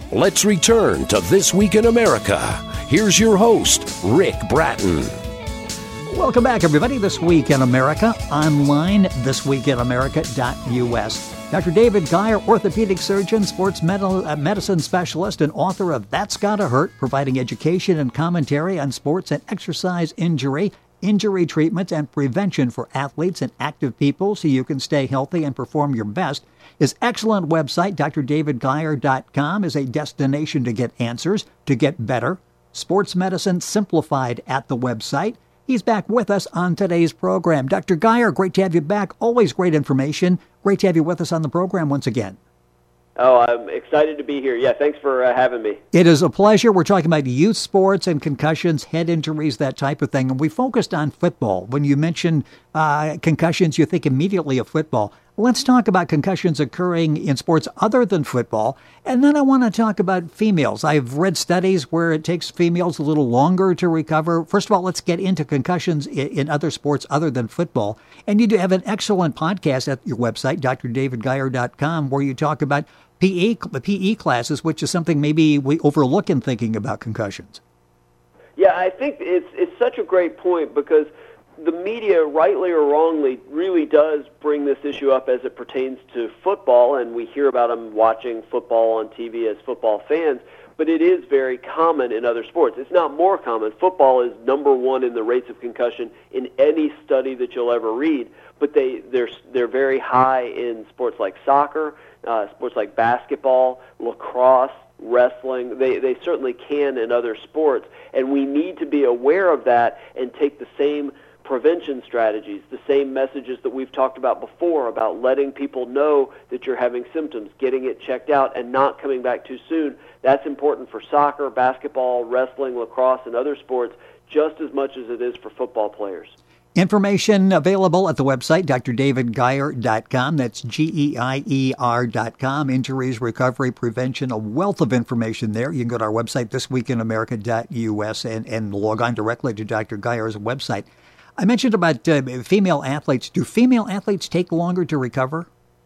Let's return to This Week in America. Here's your host, Rick Bratton. Welcome back, everybody. This Week in America, online, thisweekinamerica.us. Dr. David Guyer, orthopedic surgeon, sports medicine specialist, and author of That's Gotta Hurt, providing education and commentary on sports and exercise injury treatment, and prevention for athletes and active people so you can stay healthy and perform your best. His excellent website, drdavidguyer.com, is a destination to get answers, to get better. Sports medicine simplified at the website. He's back with us on today's program. Dr. Guyer, great to have you back. Always great information. Great to have you with us on the program once again. Oh, I'm excited to be here. Yeah, thanks for having me. It is a pleasure. We're talking about youth sports and concussions, head injuries, that type of thing. And we focused on football. When you mention concussions, you think immediately of football. Let's talk about concussions occurring in sports other than football. And then I want to talk about females. I've read studies where it takes females a little longer to recover. First of all, let's get into concussions in other sports other than football. And you do have an excellent podcast at your website, drdavidguyer.com, where you talk about PE classes, which is something maybe we overlook in thinking about concussions. Yeah, I think it's such a great point because the media, rightly or wrongly, really does bring this issue up as it pertains to football, and we hear about them watching football on TV as football fans, but it is very common in other sports. It's not more common. Football is number one in the rates of concussion in any study that you'll ever read, but they're very high in sports like soccer, sports like basketball, lacrosse, wrestling. They certainly can in other sports, and we need to be aware of that and take the same prevention strategies, the same messages that we've talked about before about letting people know that you're having symptoms, getting it checked out, and not coming back too soon. That's important for soccer, basketball, wrestling, lacrosse, and other sports just as much as it is for football players. Information available at the website, drdavidguyer.com. That's GEIER.com. Injuries, recovery, prevention, a wealth of information there. You can go to our website, thisweekinamerica.us, and log on directly to Dr. Guyer's website. I mentioned about female athletes. Do female athletes take longer to recover?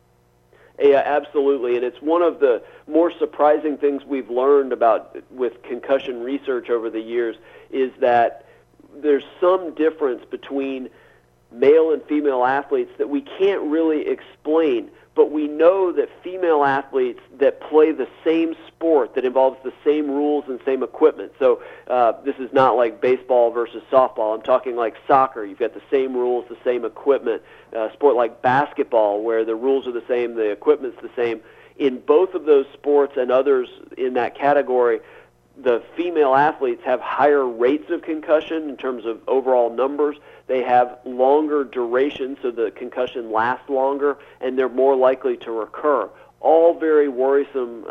Yeah, absolutely. And it's one of the more surprising things we've learned about with concussion research over the years is that there's some difference between male and female athletes that we can't really explain, but we know that female athletes that play the same sport that involves the same rules and same equipment. So this is not like baseball versus softball. I'm talking like soccer. You've got the same rules, the same equipment. Sport like basketball where the rules are the same, the equipment's the same. In both of those sports and others in that category, the female athletes have higher rates of concussion in terms of overall numbers. They have longer duration, so the concussion lasts longer, and they're more likely to recur. All very worrisome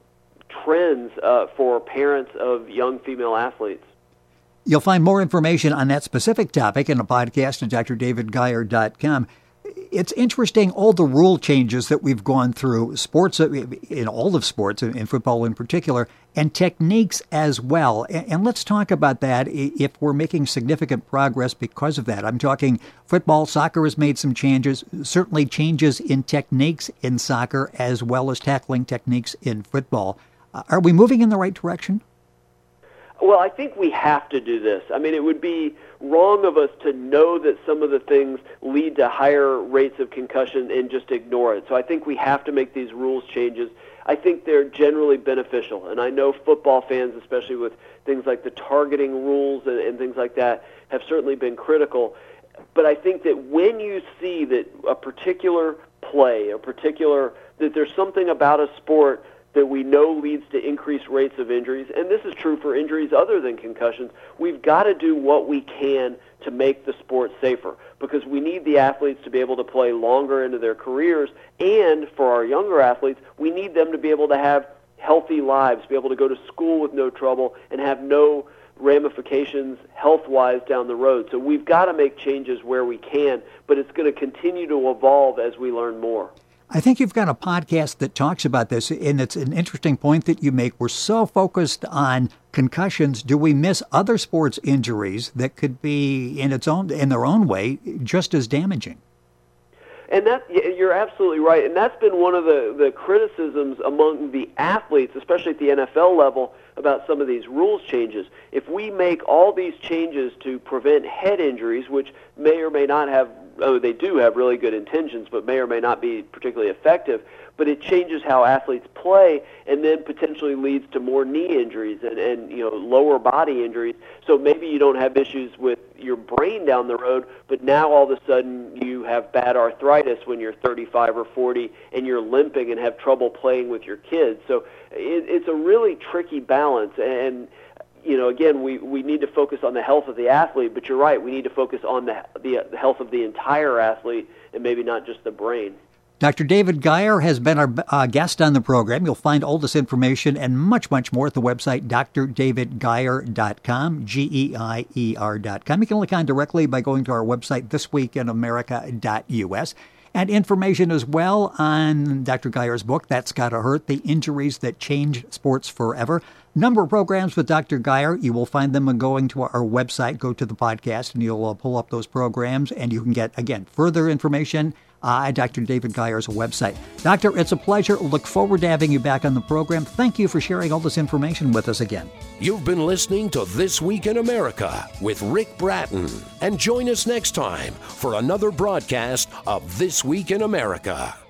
trends for parents of young female athletes. You'll find more information on that specific topic in a podcast at drdavidguyer.com. It's interesting, all the rule changes that we've gone through, sports, in all of sports, in football in particular, and techniques as well. And let's talk about that if we're making significant progress because of that. I'm talking football, soccer has made some changes, certainly changes in techniques in soccer as well as tackling techniques in football. Are we moving in the right direction? Well, I think we have to do this. I mean, it would be wrong of us to know that some of the things lead to higher rates of concussion and just ignore it. So I think we have to make these rules changes. I think they're generally beneficial. And I know football fans, especially with things like the targeting rules and things like that, have certainly been critical. But I think that when you see that a particular play, that there's something about a sport that we know leads to increased rates of injuries, and this is true for injuries other than concussions, we've got to do what we can to make the sport safer because we need the athletes to be able to play longer into their careers, and for our younger athletes, we need them to be able to have healthy lives, be able to go to school with no trouble and have no ramifications health-wise down the road. So we've got to make changes where we can, but it's going to continue to evolve as we learn more. I think you've got a podcast that talks about this, and it's an interesting point that you make. We're so focused on concussions. Do we miss other sports injuries that could be in their own way just as damaging? And you're absolutely right. And that's been one of the criticisms among the athletes, especially at the NFL level, about some of these rules changes. If we make all these changes to prevent head injuries, which may or may not have, they do have really good intentions, but may or may not be particularly effective, but it changes how athletes play and then potentially leads to more knee injuries and lower body injuries. So maybe you don't have issues with your brain down the road, but now all of a sudden you have bad arthritis when you're 35 or 40 and you're limping and have trouble playing with your kids. So it's a really tricky balance. And again, we need to focus on the health of the athlete, but you're right, we need to focus on the health of the entire athlete and maybe not just the brain. Dr. David Guyer has been our guest on the program. You'll find all this information and much, much more at the website drdavidguyer.com, GEIER.com. You can look on directly by going to our website, thisweekinamerica.us. And information as well on Dr. Guyer's book, That's Gotta Hurt, The Injuries That Changed Sports Forever. Number of programs with Dr. Guyer. You will find them by going to our website, go to the podcast, and you'll pull up those programs, and you can get, again, further information at Dr. David Guyer's website. Doctor, it's a pleasure. Look forward to having you back on the program. Thank you for sharing all this information with us again. You've been listening to This Week in America with Rick Bratton. And join us next time for another broadcast of This Week in America.